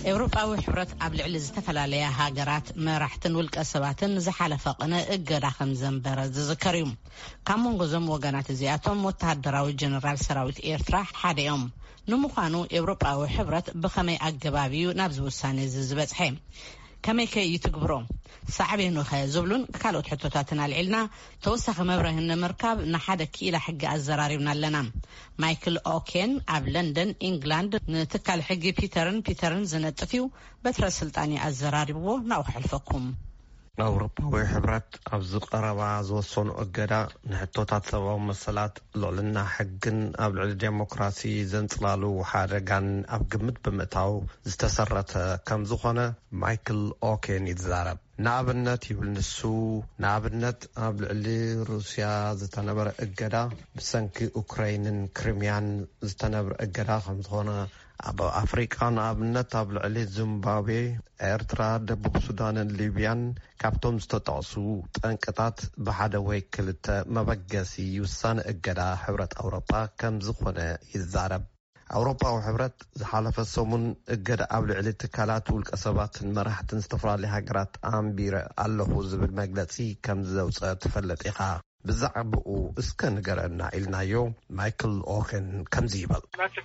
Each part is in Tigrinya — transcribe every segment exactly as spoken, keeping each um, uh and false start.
ኤውሮጳዊ ሕብረት ኣብ ልዕሊ ዝተፈላለያ ሃገራት መራሕትን ውልቀ ሰባትን ዝሓለፈ ቅነ እገዳ ከም ዘንበረ ዝዝከር እዩ። ካብ መንጎዞም ወገናት እዚኣቶም ወተሃደራዊ ጀነራል ሰራዊት ኤርትራ ሓደ እዮም። ንምዃኑ ኤውሮጳዊ ሕብረት ብኸመይ ኣገባብዩ ናብ ዝውሳነ ዝበጽሐ ከመይ ከይ ትግብሮ ሳዕቤኑ ኸ ዝብሉን ካልኦት ሕቶታትን አልዒልና ተወሳኺ መብራህን ንምርካብ ንሓደ ክኢላ ሕጊ ኣዘራሪብና ኣለና። ማይክል ኦኬን ኣብ ለንደን ኢንግላንድ ንትካል ሕጊ ፒተርን ፒተርን ዝነጥፍ እዩ። በትረ ስልጣን ኣዘራሪብዎ ናብኡ ሕልፈኩም። ኣውሮፓዊ ሕብረት ኣብ ዝቐረባ ዝወሰኑ እገዳ ንሕቶታት ሰብኣዊ መሰላት ልዕልና ሕግን ኣብ ልዕሊ ዴሞክራሲ ዘንጽላሉ ሓደጋን ኣብ ግምት ብምእታው ዝተሰረተ ከም ዝኾነ ማይክል ኦኬን ይዛረብ። ንኣብነት ይብል ንሱ ንኣብነት ኣብ ልዕሊ ሩስያ ዝተነበረ እገዳ ብሰንኪ ኡክራይንን ክሪምያን ዝተነበረ እገዳ ከም ዝኾነ ኣብ ኣፍሪቃ ንኣብነት ኣብ ልዕሊ ዚምባብዌ፣ ኤርትራ፣ ደቡብ ሱዳንን ሊብያን ካብቶም ዝተጠቕሱ ጠንቅታት ብሓደ ወይ ክልተ መበገሲ ውሳነ እገዳ ሕብረት ኣውሮፓ ከም ዝኾነ ይዛረብ። ኣውሮፓዊ ሕብረት ዝሓለፈ ሰሙን እገዳ ኣብ ልዕሊ ትካላት ውልቀ ሰባትን መራሕትን ዝተፈላለዩ ሃገራት ኣንቢረ ኣለኹ ዝብል መግለጺ ከም ዘውፅአ ትፈልጥ ኢኻ። ብዛዕባኡ እስከ ንገረና ኢልናዮ ማይክል ኦኬን ከምዚ ይብል።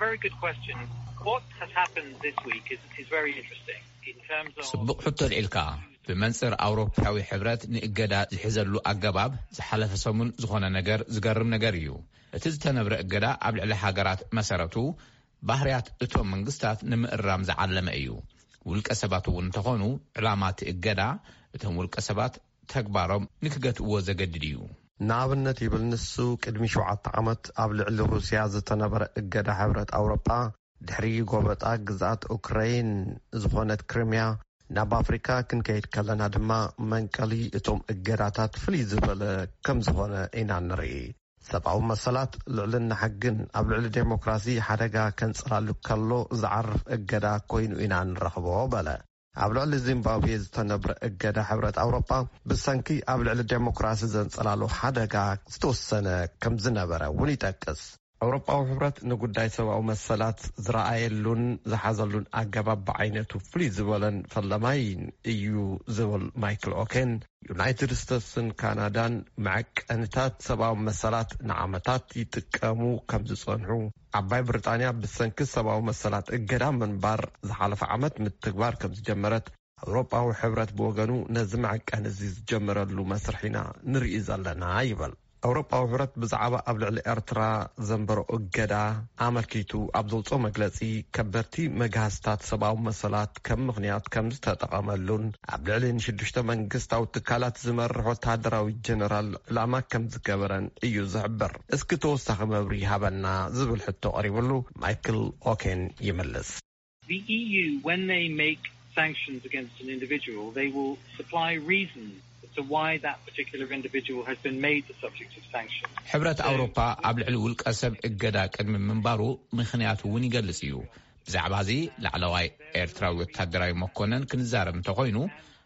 ጽቡቕ ሕቶ ልዒልካ። ብመንጽር ኣውሮፓዊ ሕብረት ንእገዳ ዝሕዘሉ ኣገባብ ዝሓለፈ ሰሙን ዝኾነ ነገር ዝገርም ነገር እዩ። እቲ ዝተነብረ እገዳ ኣብ ልዕሊ ሃገራት መሰረቱ ባህርያት እቶም መንግስታት ንምእራም ዝዓለመ እዩ። ውልቀ ሰባት እውን እንተኾኑ ዕላማት እገዳ እቶም ውልቀ ሰባት ተግባሮም ንክገትእዎ ዘገድድ እዩ። ንኣብነት ይብል ንሱ ቅድሚ ሸውዓተ ዓመት ኣብ ልዕሊ ሩስያ ዝተነበረ እገዳ ሕብረት ኣውሮፓ ድሕሪ ጎበጣ ግዛት ኡክራይን ዝኾነት ክሪምያ ናብ ኣፍሪካ ክንከይድ ከለና ድማ መንቀሊ እቶም እገዳታት ፍልይ ዝበለ ከም ዝኾነ ኢና ንርኢ። ሰብኣዊ መሰላት ልዕልና ሕግን ኣብ ልዕሊ ዴሞክራሲ ሓደጋ ከንጽላሉ ከሎ ዝዓርፍ እገዳ ኮይኑ ኢና ንረኽቦ በለ። ኣብ ልዕሊ ዚምባብዌ ዝተነብረ እገዳ ሕብረት ኣውሮፓ ብሰንኪ ኣብ ልዕሊ ዴሞክራሲ ዘንጽላሉ ሓደጋ ዝተወሰነ ከም ዝነበረ እውን ይጠቅስ። ኣውሮፓዊ ሕብረት ንጉዳይ ሰብኣዊ መሰላት ዝረኣየሉን ዝሓዘሉን ኣገባብ ብዓይነቱ ፍልይ ዝበለን ፈለማይ እዩ ዝብል ማይክል ኦኬን ዩናይትድ ስቴትስን ካናዳን መዐቀንታት ሰብኣዊ መሰላት ንዓመታት ይጥቀሙ ከም ዝጸንሑ፣ ዓባይ ብሪጣንያ ብሰንኪ ሰብኣዊ መሰላት እገዳ ምንባር ዝሓለፈ ዓመት ምትግባር ከም ዝጀመረት ኣውሮፓዊ ሕብረት ብወገኑ ነዚ መዐቀን እዚ ዝጀመረሉ መስርሒና ንርኢ ዘለና ይብል። ኣውሮፓዊ ሕብረት ብዛዕባ ኣብ ልዕሊ ኤርትራ ዘንበሮ እገዳ ኣመልኪቱ ኣብ ዘውፅኦ መግለጺ ከበርቲ መጋህዝታት ሰብኣዊ መሰላት ከም ምኽንያት ከም ዝተጠቐመሉን ኣብ ልዕሊ ንሽዱሽተ መንግስታዊ ትካላት ዝመርሕ ወተሃደራዊ ጀነራል ዕላማ ከም ዝገበረን እዩ ዝሕብር። እስኪ ተወሳኺ መብሪ ሃበና ዝብል ሕቶ ቀሪብሉ ማይክል ኦኬን ይመልስ። The E U, when they make sanctions against an individual, they will supply reasons to why that particular individual has been made the subject of sanctions. ሕብረት ኣውሮፓ ኣብ ልዕሊ ውልቀ ሰብ እገዳ ቅድሚ ምንባሩ ምኽንያቱ እውን ይገልጽ እዩ። ብዛዕባ እዚ ላዕለዋይ ኤርትራዊ ወተሃደራዊ መኮነን ክንዛረብ እንተኾይኑ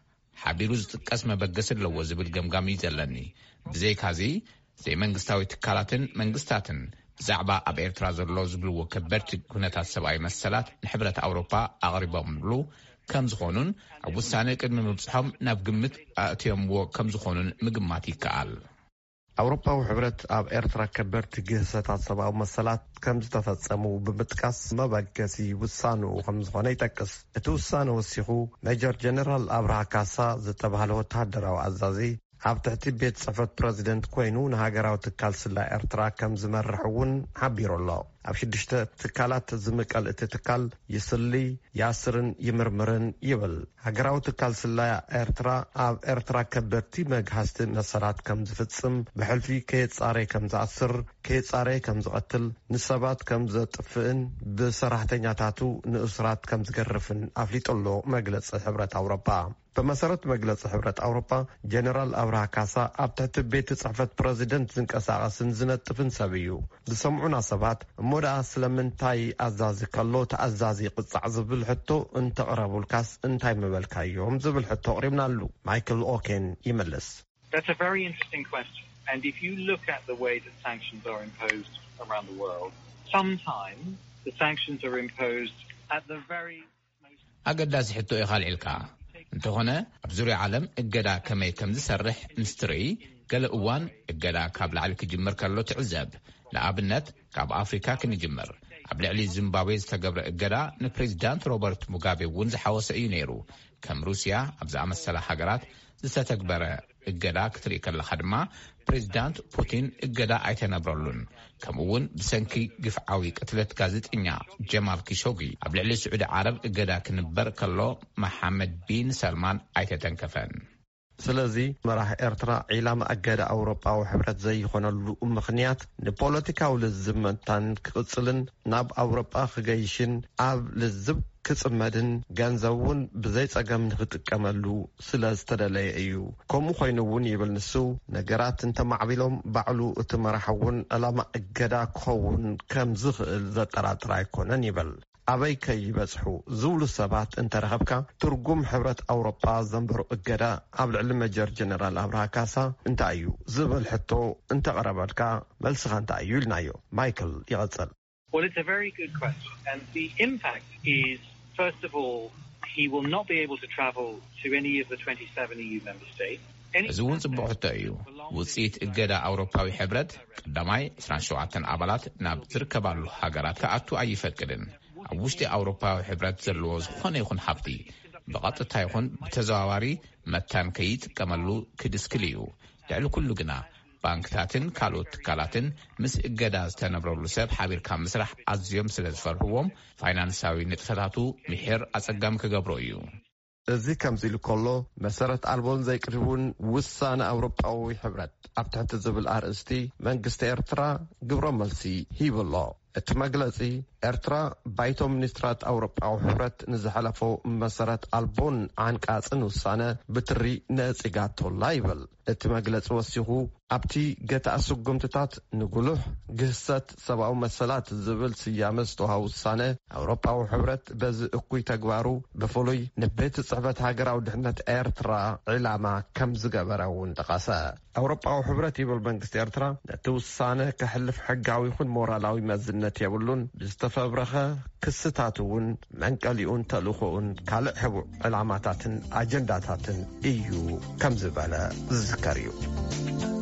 ሓቢሩ ዝጥቀስ መበገሲ ኣለዎ ዝብል ገምጋም እዩ ዘለኒ። ብዘይካዚ ዘይመንግስታዊ ትካላትን መንግስታትን ብዛዕባ ኣብ ኤርትራ ዘሎ ዝብልዎ ከበርቲ ኩነታት ሰብኣዊ መሰላት ንሕብረት ኣውሮፓ ኣቕሪቦምሉ ከም ዝኾኑን ኣብ ውሳነ ቅድሚ ምብጽሖም ናብ ግምት ኣእትዮምዎ ከም ዝኾኑን ምግማት ይከኣል። ኣውሮፓዊ ሕብረት ኣብ ኤርትራ ከበርቲ ግህሰታት ሰብኣዊ መሰላት ከም ዝተፈጸሙ ብምጥቃስ መበገሲ ውሳኑ ከም ዝኾነ ይጠቅስ። እቲ ውሳነ ወሲኹ ሜጀር ጀነራል ኣብርሃ ካሳ ዝተባህለ ወተሃደራዊ ኣዛዚ ኣብ ትሕቲ ቤት ጽሕፈት ፕረዚደንት ኮይኑ ንሃገራዊ ትካል ስላይ ኤርትራ ከም ዝመርሕ እውን ሓቢሩ ኣሎ። ኣብ ሽዱሽተ ትካላት ዝምቀል እቲ ትካል ይስሊ ያስርን ይምርምርን ይብል። ሃገራዊ ትካል ስላይ ኤርትራ ኣብ ኤርትራ ከበርቲ መግሃዝቲ መሰላት ከም ዝፍጽም፣ ብሕልፊ ከየጻረይ ከም ዝኣስር፣ ከየጻረይ ከም ዝቐትል፣ ንሰባት ከም ዘጥፍእን ብሰራሕተኛታቱ ንእስራት ከም ዝገርፍን ኣፍሊጡሎ መግለጺ ሕብረት ኣውሮፓ። በመሰረት መግለጽ ሕብረት ኣውሮፓ ጀነራል ኣብርሃ ካሳ ኣብ ትሕቲ ቤት ጽሕፈት ፕረዚደንት ዝንቀሳቐስን ዝነጥፍን ሰብ እዩ። ዝሰምዑና ሰባት እሞደኣ ስለምንታይ ኣዛዚ ከሎ ተኣዛዚ ቅጻዕ ዝብል ሕቶ እንተቕረቡልካስ እንታይ ምበልካዮም ዝብል ሕቶ ቅሪብናሉ። ማይክል ኦኬን ይመልስ። That's a very interesting question. And if you look at the way that sanctions are imposed around the world, sometimes the sanctions are imposed at the very ኣገዳሲ ሕቶ ይኻልዕልካ እንተኾነ ኣብ ዙርያ ዓለም እገዳ ከመይ ከም ዝሰርሕ ምስትርኢ ገለ እዋን እገዳ ካብ ላዕሊ ክጅመር ከሎ ትዕዘብ ንኣብነት ካብ ኣፍሪካ ክንጅመር ኣብ ልዕሊ ዚምባብዌ ዝተገብረ እገዳ ንፕሬዚዳንት ሮበርት ሙጋቤ እውን ዝሓወሰ እዩ ነይሩ ከም ሩስያ ኣብ ዝኣመሰለ ሃገራት ዝተተግበረ እገዳ ክትርኢ ከለኻ ድማ ፕሬዚዳንት ፑቲን እገዳ ኣይተነብረሉን ከምኡውን ብሰንኪ ግፍዓዊ ቅትለት ጋዜጠኛ ጀማል ኪሾጊ ኣብ ልዕሊ ስዑዲ ዓረብ እገዳ ክንበር ከሎ መሐመድ ቢን ሰልማን ኣይተተንከፈን ስለዚ መራሒ ኤርትራ ዒላማ እገዳ ኣውሮጳዊ ሕብረት ዘይኾነሉ ምኽንያት ንፖለቲካዊ ልዝብ ምእንታን ክቕጽልን ናብ ኣውሮጳ ክገይሽን ኣብ ልዝብ ክጽመድን ገንዘቡን ብዘይ ጸገም ንኽጥቀመሉ ስለ ዝተደለየ እዩ ከምኡ ኮይኑ እውን ይብል ንሱ ነገራት እንተማዕቢሎም ባዕሉ እቲ መራሕውን ዕላማ እገዳ ክኸውን ከም ዝኽእል ዘጠራጥር ኣይኮነን ይብል ኣበይ ከይበጽሑ ዝብሉ ሰባት እንተረኸብካ ትርጉም ሕብረት ኣውሮጳ ዘንበሩ እገዳ ኣብ ልዕሊ መጀር ጀነራል ኣብርሃ ካሳ እንታይ እዩ ዝብል ሕቶ እንተቐረበልካ መልስኻ እንታይ እዩ ኢልናዮ ማይክል ይቐጽል Well, it's a very good question and the impact is first of all he will not be able to travel to any of the twenty-seven E U member states እዚ እውን ጽቡቕ ሕቶ እዩ ውፅኢት እገዳ ኣውሮፓዊ ሕብረት ቀዳማይ عشرة وسبعة ኣባላት ናብ ዝርከባሉ ሃገራት ከኣቱ ኣይፈቅድን ኣብ ውሽጢ ኣውሮፓዊ ሕብረት ዘለዎ ዝኾነ ይኹን ሃብቲ ብቐጥታ ይኹን ብተዘዋዋሪ መታን ከይጥቀመሉ ክድስክል እዩ ልዕሊ ኩሉ ግና ባንክታትን ካልኦት ትካላትን ምስ እገዳ ዝተነብረሉ ሰብ ሓቢርካ ምስራሕ ኣዝዮም ስለ ዝፈርሕዎም ፋይናንሳዊ ንጥፈታቱ ምሕር ኣጸጋም ክገብሮ እዩ እዚ ከምዚ ኢሉ ከሎ መሰረት ኣልቦን ዘይቅርቡን ውሳነ ኣውሮጳዊ ሕብረት ኣብ ትሕቲ ዝብል ኣርእስቲ መንግስቲ ኤርትራ ግብሮ መልሲ ሂብሎ እቲ መግለጺ ኤርትራ ባይቶ ሚኒስትራት ኣውሮጳዊ ሕብረት ንዝሓለፎ መሰረት ኣልቦን ዓንቃጽን ውሳነ ብትሪ ነጺጋቶላ ይብል እቲ መግለጺ ወሲኹ ኣብቲ ገታ ስጉምትታት ንጉሉሕ ግህሰት ሰብኣዊ መሰላት ዝብል ስያመ ዝተውሃብ ውሳነ ኣውሮጳዊ ሕብረት በዚ እኩይ ተግባሩ ብፍሉይ ንቤት ጽሕፈት ሃገራዊ ድሕነት ኤርትራ ዒላማ ከም ዝገበረ እውን ጠቐሰ ኣውሮጳዊ ሕብረት ይብል መንግስቲ ኤርትራ ነቲ ውሳነ ከሕልፍ ሕጋዊ ይኹን ሞራላዊ መዝነት የብሉን ብዝተፈብረኸ ክስታት እውን መንቀሊኡን ተልእኾኡን ካልእ ሕቡዕ ዕላማታትን ኣጀንዳታትን እዩ ከም ዝበለ ዝዝከር እዩ